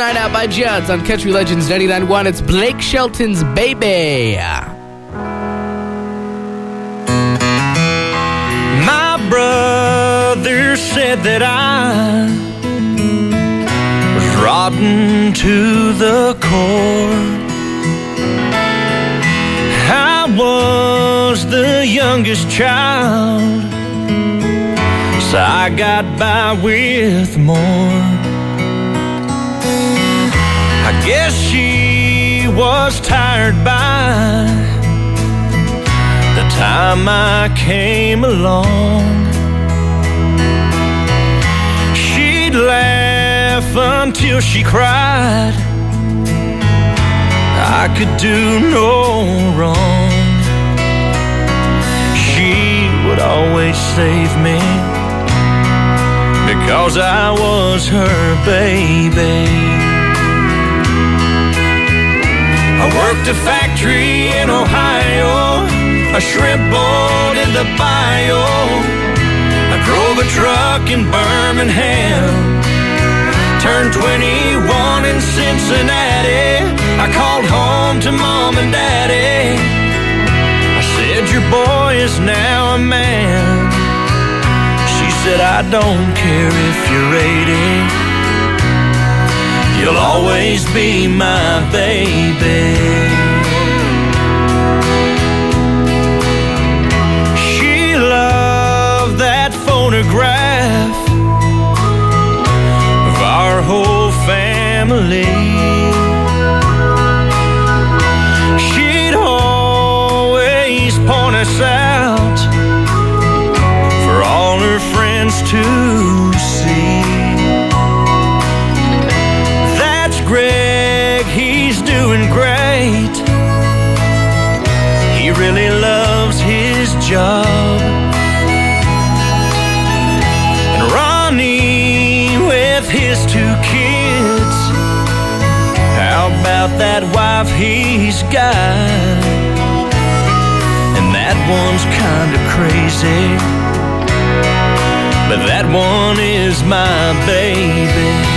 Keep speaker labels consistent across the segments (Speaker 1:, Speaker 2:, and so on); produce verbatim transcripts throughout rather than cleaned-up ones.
Speaker 1: Night Out by Judds on Country Legends ninety-nine point one. It's Blake Shelton's Baby.
Speaker 2: My brother said that I was rotten to the core. I was the youngest child, so I got by with more. I guess she was tired by the time I came along. She'd laugh until she cried. I could do no wrong. She would always save me because I was her baby. I worked a factory in Ohio, a shrimp boat in the bayou. I drove a truck in Birmingham, turned twenty-one in Cincinnati. I called home to mom and daddy. I said, your boy is now a man. She said, I don't care if you're eighty. You'll always be my baby. She loved that photograph of our whole family. She'd always point us out for all her friends to see. Greg, he's doing great. He really loves his job. And Ronnie with his two kids, how about that wife he's got? And that one's kinda crazy, but that one is my baby.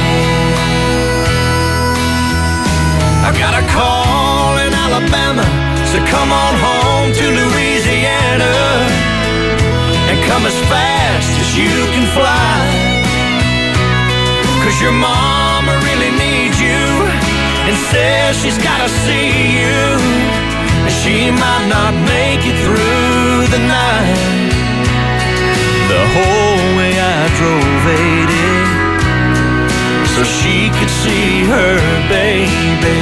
Speaker 2: I got a call in Alabama, so come on home to Louisiana and come as fast as you can fly. Cause your mama really needs you and says she's gotta see you, and she might not make it through the night. The whole way I drove eighty so she could see her baby.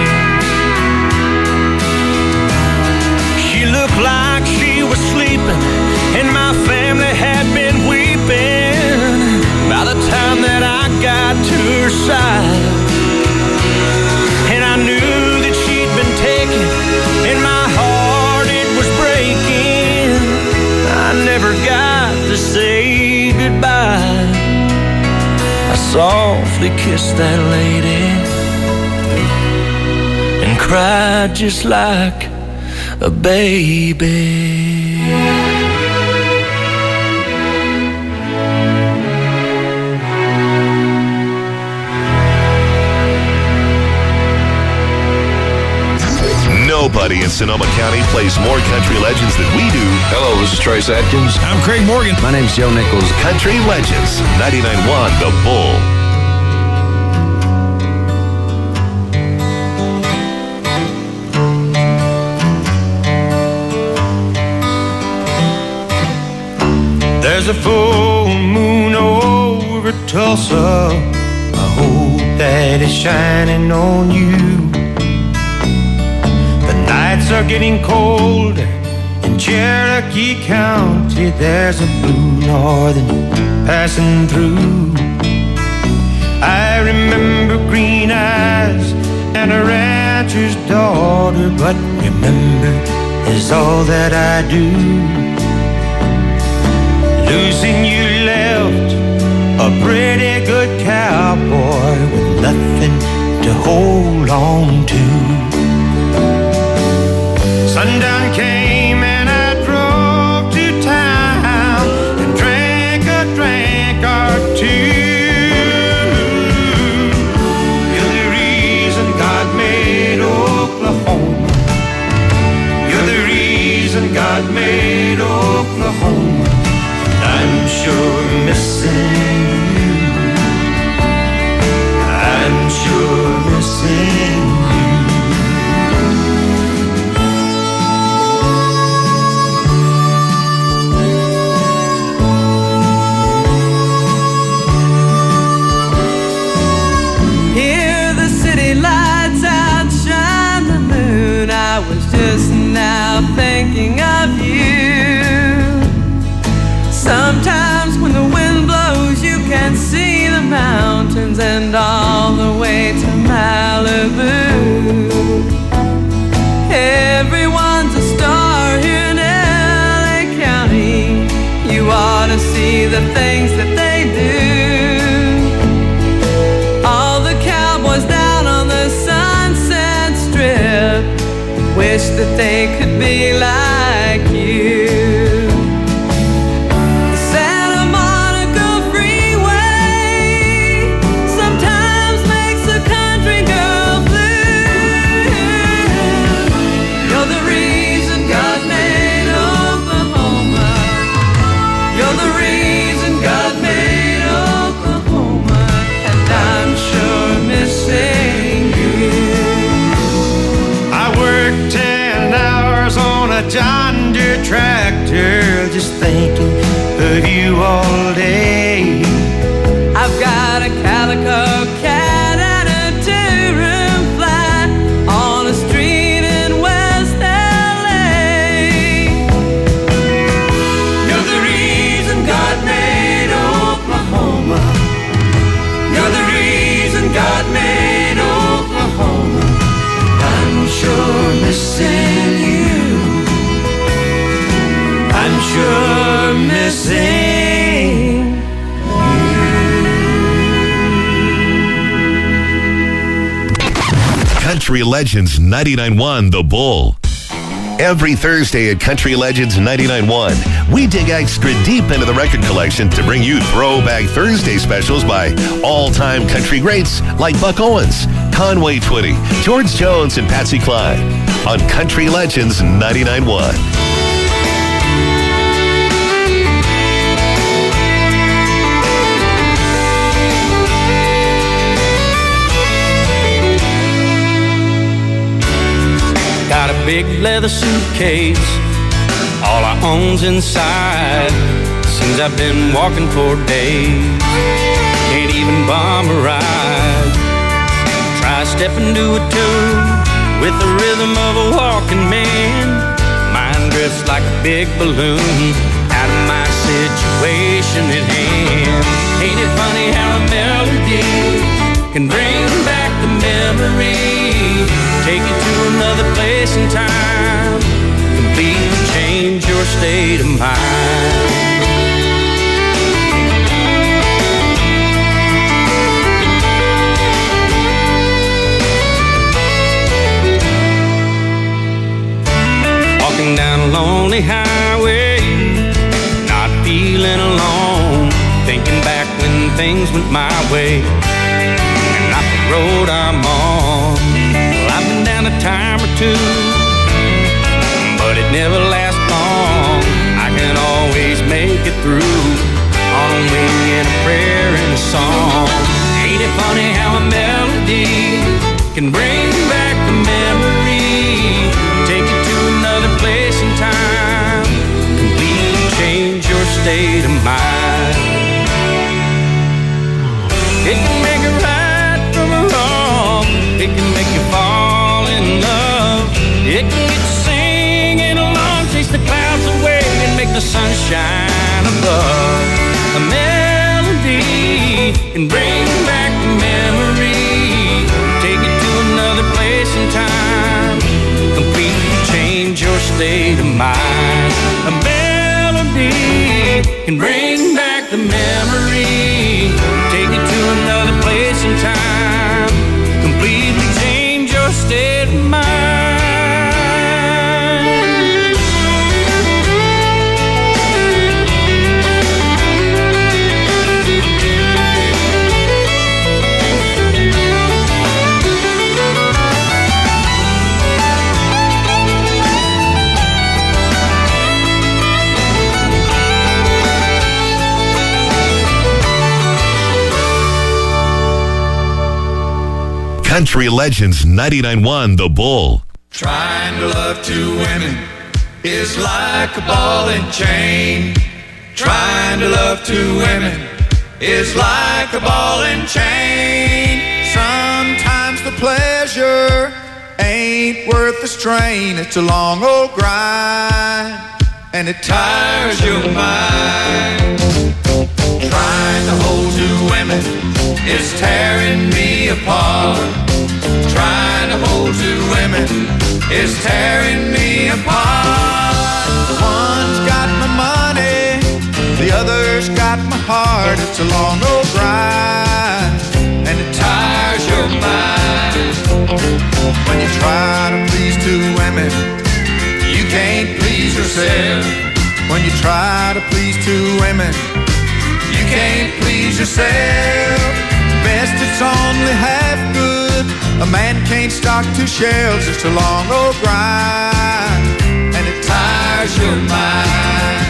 Speaker 2: She looked like she was sleeping, and my family had been weeping by the time that I got to her side. And I knew that she'd been taken, and my heart, it was breaking. I never got to say goodbye. I softly kissed that lady and cried just like a baby.
Speaker 3: Nobody in Sonoma County plays more country legends than we do.
Speaker 4: Hello, this is Trace Atkins.
Speaker 5: I'm Craig Morgan.
Speaker 4: My name's Joe Nichols.
Speaker 3: Country Legends, ninety-nine point one The Bull.
Speaker 2: There's a full moon over Tulsa. I hope that it's shining on you. The nights are getting colder in Cherokee County. There's a blue northern passing through. I remember green eyes and a rancher's daughter, but remember is all that I do. Losing you left a pretty good cowboy with nothing to hold on to. Sundown came and I drove to town and drank a drink or two. Filled
Speaker 5: wish that they could be like you. Santa Monica Freeway sometimes makes a country girl blue. You're the reason God made Oklahoma. You're the reason God made Oklahoma. And I'm sure missing you.
Speaker 2: I worked ten hours on a John Deere tractor, just thinking of you all day.
Speaker 5: I've got a calico cat and a two-room flat on a street in West L A. You're the reason God made Oklahoma. You're the reason God made Oklahoma. I'm sure missing you. I'm sure missing
Speaker 3: Country Legends ninety-nine point one The Bull. Every Thursday at Country Legends ninety-nine point one, we dig extra deep into the record collection to bring you Throwback Thursday specials by all-time country greats like Buck Owens, Conway Twitty, George Jones, and Patsy Cline on Country Legends ninety-nine point one.
Speaker 2: Got a big leather suitcase, all I own's inside. Seems I've been walking for days, can't even bomb a ride. Try stepping to a tune with the rhythm of a walking man. Mine drifts like a big balloon out of my situation at hand. Ain't it funny how a melody can bring back the memory, take you to another place and time, completely change your state of mind. Walking down a lonely highway, not feeling alone, thinking back when things went my way and not the road I'm on. I've been down a time or two, but it never lasts long. I can always make it through on a wing and a prayer and a song. Ain't it funny how a melody can bring back the memory, take you to another place and time, completely change your state of mind. It can make it right from a wrong, it can make you fall in love, it can get you singing along, chase the clouds away and make the sun shine above. A melody can bring back the memory, take you to another place and time, completely change your state of mind. A melody can bring back the memory, take you to another place and time, completely change your state of mind.
Speaker 3: Country Legends ninety-nine point one The Bull.
Speaker 6: Trying to love two women is like a ball and chain. Trying to love two women is like a ball and chain. Sometimes the pleasure ain't worth the strain. It's a long old grind and it tires your mind. Trying to hold two women is tearing me apart. Trying to hold two women is tearing me apart. One's got my money, the other's got my heart. It's a long old grind and it tires your mind. When you try to please two women, You can't please yourself when you try to please two women. You can't please yourself. Best it's only half good. A man can't stock two shelves. It's a long old grind, and it tires your mind.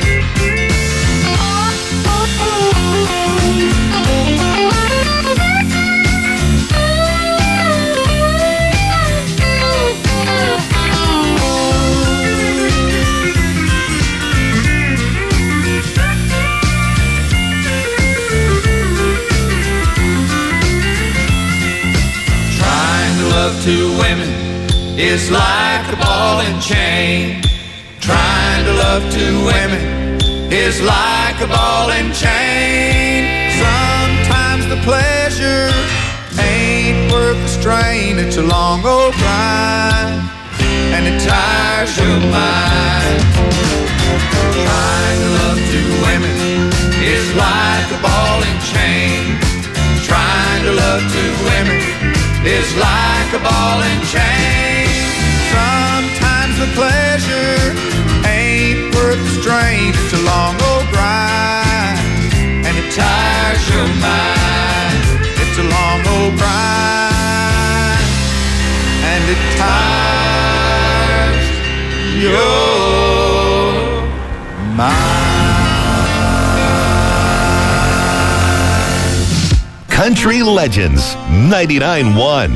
Speaker 6: Two women is like a ball and chain. Trying to love two women is like a ball and chain. Sometimes the pleasure ain't worth the strain. It's a long old grind, and it tires your mind. Trying to love two women is like a ball and chain. Trying to love two women is like a ball and chain. Sometimes the pleasure ain't worth the strain. It's a long old grind, and it tires your mind. It's a long old grind, and it tires your mind.
Speaker 3: Country Legends ninety-nine point one.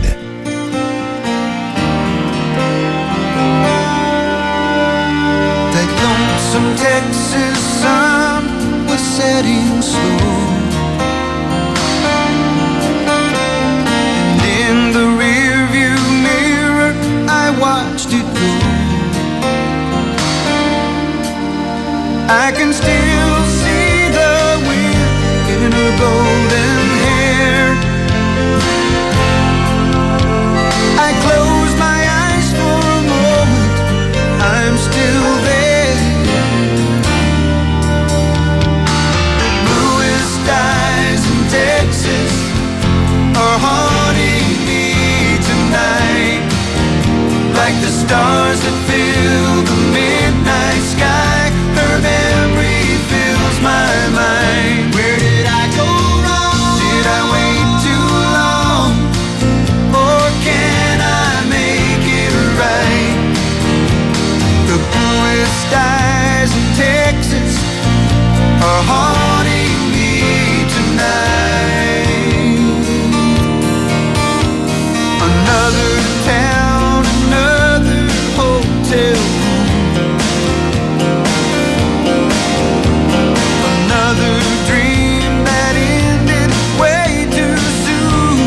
Speaker 7: That lonesome Texas sun was setting slow, and in the rearview mirror I watched it go. I can still see the wind in her golden hair. I close my eyes for a moment, I'm still there. Bluest eyes in Texas are haunting me tonight, like the stars that fill the midnight sky. Her memory fills my mind. Where did I go wrong? Did I wait too long? Or can I make it right? The bluest skies in Texas are haunting me tonight. Another town, another hotel, another dream that ended way too soon.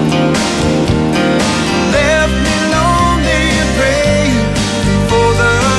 Speaker 7: Left me lonely and praying for the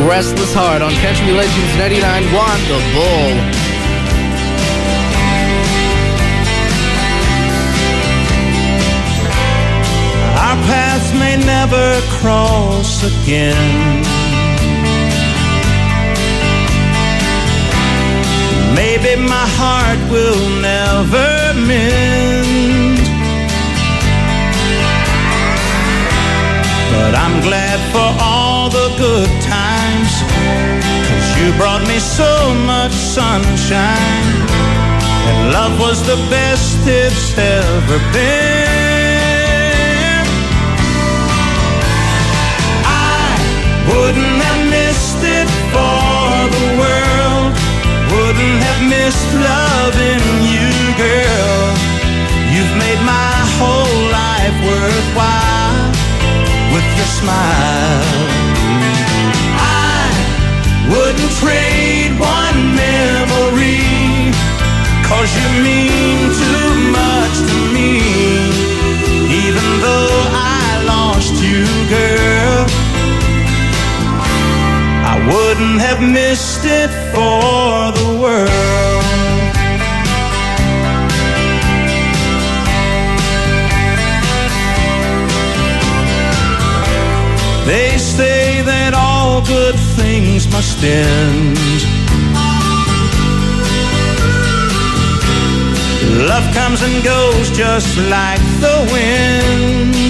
Speaker 1: Restless Heart on Country Legends ninety-nine point one, The Bull.
Speaker 2: Our paths may never cross again. Maybe my heart will never mend. But I'm glad for all the good times, 'cause you brought me so much sunshine, and love was the best it's ever been. I wouldn't have missed it for the world, wouldn't have missed loving you, girl. You've made my whole life worthwhile with your smile. I wouldn't trade one memory, 'cause you mean too much to me. Even though I lost you, girl, I wouldn't have missed it for the world. They say that all good things must end. Love comes and goes just like the wind.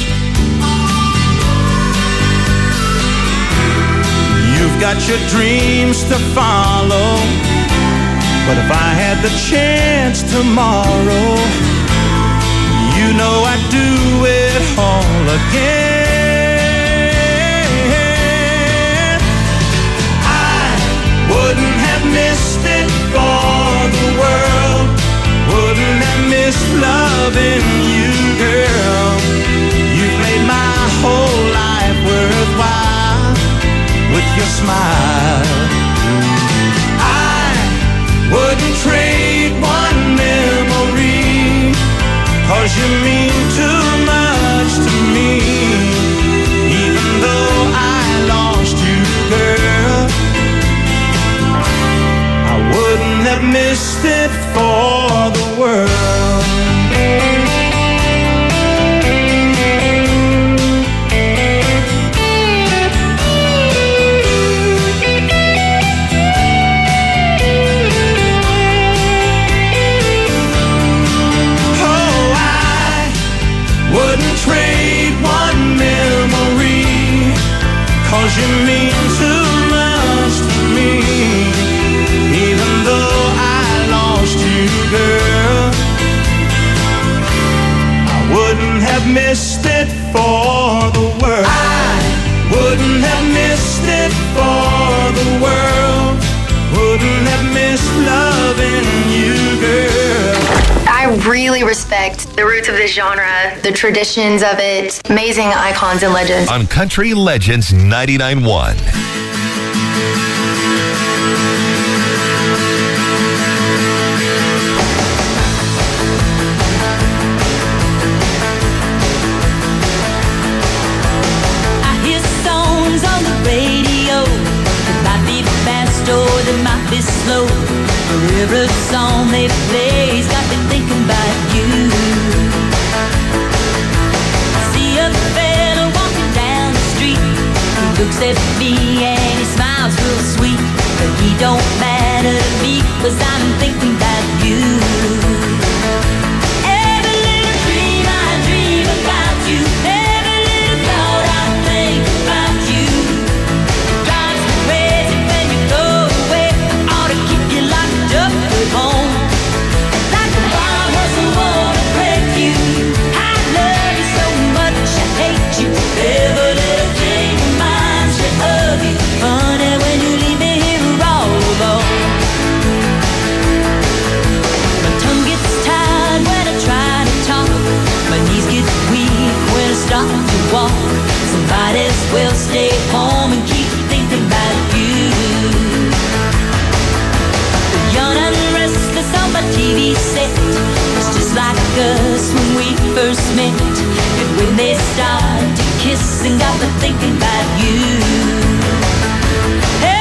Speaker 2: You've got your dreams to follow, but if I had the chance tomorrow, you know I'd do it all again. Wouldn't have missed it for the world, wouldn't have missed loving you, girl. You've made my whole life worthwhile with your smile. I wouldn't trade one memory, 'cause you mean too much to me. Even though I lost you, girl, I wouldn't have missed it for the world. Oh, I wouldn't trade one memory, 'cause you mean too much to me. Even though I lost you, girl, I wouldn't have missed it for the world. I wouldn't have missed it for the world, wouldn't have missed loving you, girl.
Speaker 8: I really respect the roots of this genre, the traditions of it, amazing icons and legends.
Speaker 3: On Country Legends ninety-nine point one.
Speaker 9: Slow. For every song they play's got me thinking about you. I see a fella walking down the street. He looks at me and he smiles real sweet, but he don't matter to me, 'cause I'm thinking about you. Every little dream I dream about you, every little thought I think about you. Drives me crazy when you go away. Keep you locked up at home, like a bomb doesn't wanna break you. I love you so much, I hate you. Every little thing reminds me of you. Funny when you leave me here all alone. My tongue gets tired when I try to talk. My knees get weak when I start to walk. Somebody else will stay home and keep thinking about you. Young and restless on my T V set, it's just like us when we first met. And when they started to kiss and got me thinking about you. Hey,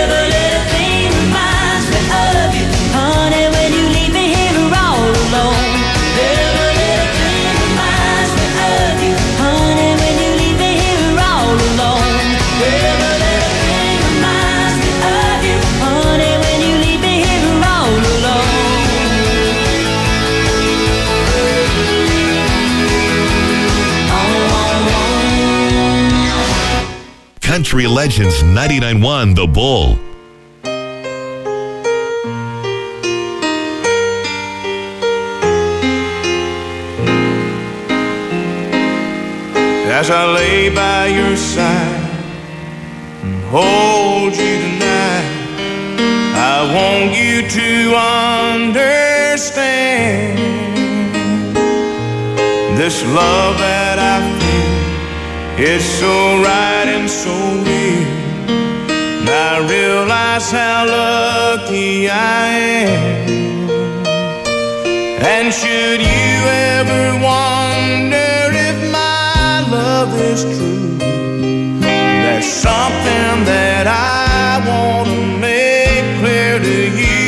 Speaker 9: Every little thing reminds me of you, honey, when you leave me here all alone. Every little thing reminds me of you, honey, when you leave me here all alone. Every little thing reminds me of you, honey, when you leave me here all alone.
Speaker 3: Country Legends ninety-nine point one The Bull.
Speaker 6: As I lay by your side and hold you tonight, I want you to understand this love that I feel. It's so right and so real. And I realize how lucky I am. And should you ever wonder if my love is true, there's something that I want to make clear to you.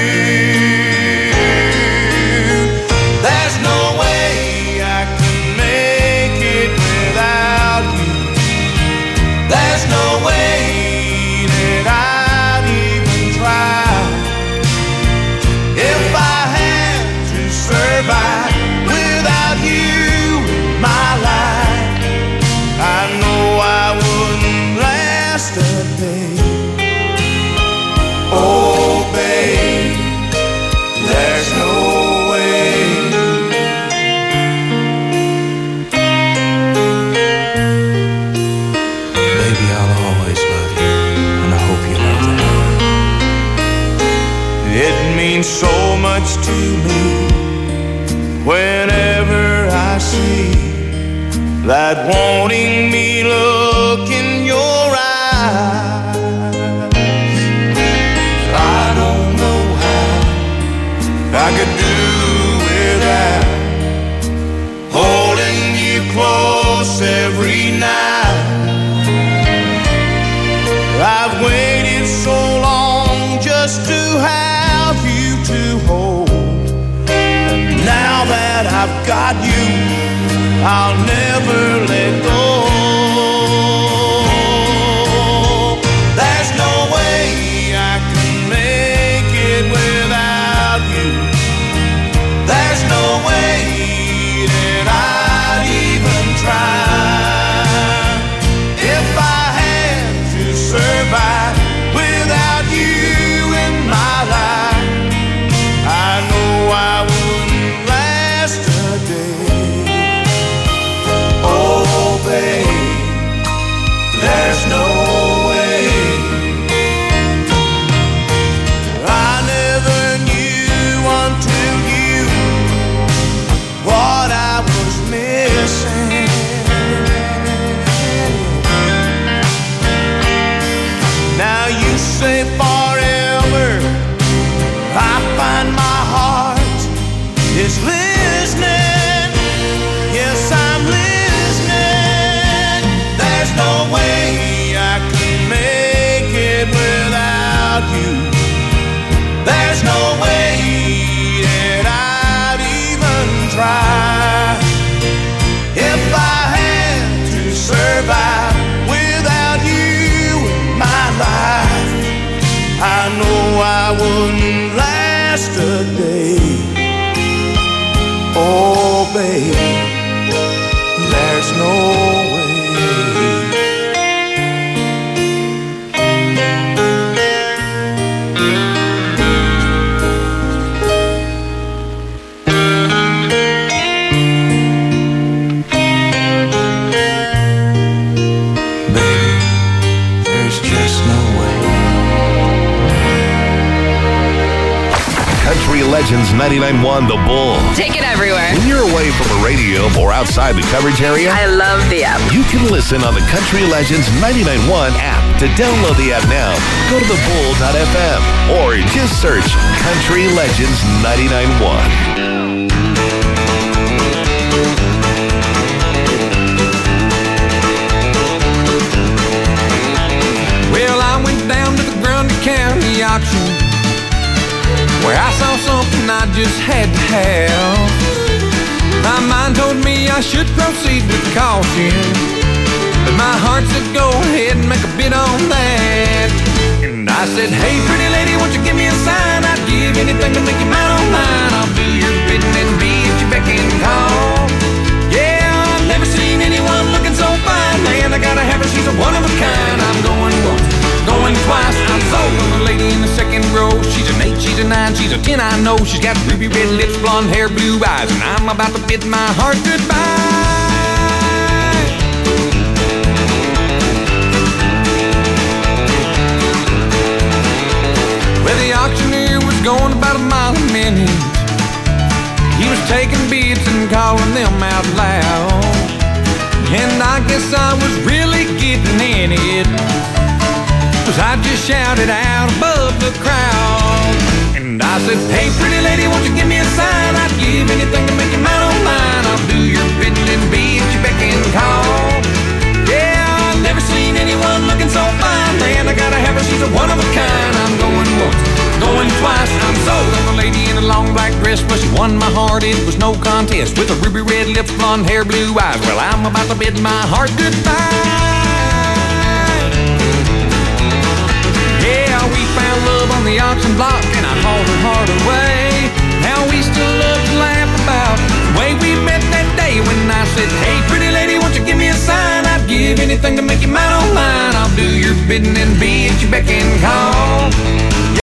Speaker 6: There's no way I can make it without you. There's no way that I'd even try. If I had to survive without you in my life, I know I wouldn't last a day. Oh, babe, there's no way. Baby, I'll always love you, and I hope you know that. It means so much to me whenever I see that wanting me look in your eyes. I don't know how I could do without holding you close every night. I've waited so long just to have you to hold, and now that I've got you, I'll never let go. There's no way I can make it without you. There's no way that I'd even try. If I had to survive without you in my life, I know I wouldn't last a day. Oh, babe, there's no way. I never knew until you what I was missing. Now you say forever, I find my heart is listening. Yes, I'm listening. There's no way I can make it without you. There's no way that I'd even try. If I had to survive without you in my life, I know I wouldn't last a day. Oh, baby, there's no way. Baby, there's just no way.
Speaker 3: Country Legends ninety-nine point one The Bull.
Speaker 10: Take it everywhere.
Speaker 3: When you're away from a radio or outside the coverage area,
Speaker 10: I love the app.
Speaker 3: you can listen on the Country Legends ninety-nine point one app. To download the app now, go to the bull dot f m or just search Country Legends ninety-nine point one.
Speaker 11: Well, I went down to the ground to
Speaker 6: the auction where I saw something I just had to have. My mind told me I should proceed with caution, but my heart said go ahead and make a bid on that. And I said, hey pretty lady, won't you give me a sign? I'd give anything to make you mine on mine. I'll do your bidding and be at your beck and call. Yeah, I've never seen anyone looking so fine. Man, I gotta have her, she's a one of a kind. I'm going once, going twice. I'm sold on the lady in the second row. She's an eight, she's a nine, she's a ten, I know. She's got ruby red lips, blonde hair, blue eyes, and I'm about to bid my heart goodbye. Well, the auctioneer was going about a mile a minute. He was taking bids and calling them out loud, and I guess I was really getting in it, 'cause I just shouted out above the crowd. And I said, hey pretty lady, won't you give me a sign? I'd give anything to make you mine on mine. I'll do your bidding and be at your beck and call. Yeah, I've never seen anyone looking so fine. Man, I gotta have her, she's a one of a kind. I'm going once, going twice. I'm sold on the lady in a long black dress, but she won my heart, it was no contest. With her ruby red lips, blonde hair, blue eyes, well, I'm about to bid my heart goodbye. Yeah, we found love on the auction block, and I hauled her heart away. Now we still love to laugh about the way we met that day when I said, hey pretty lady, won't you give me a sign? I'd give anything to make you mine on mine. I'll do your bidding and be at your beck and call.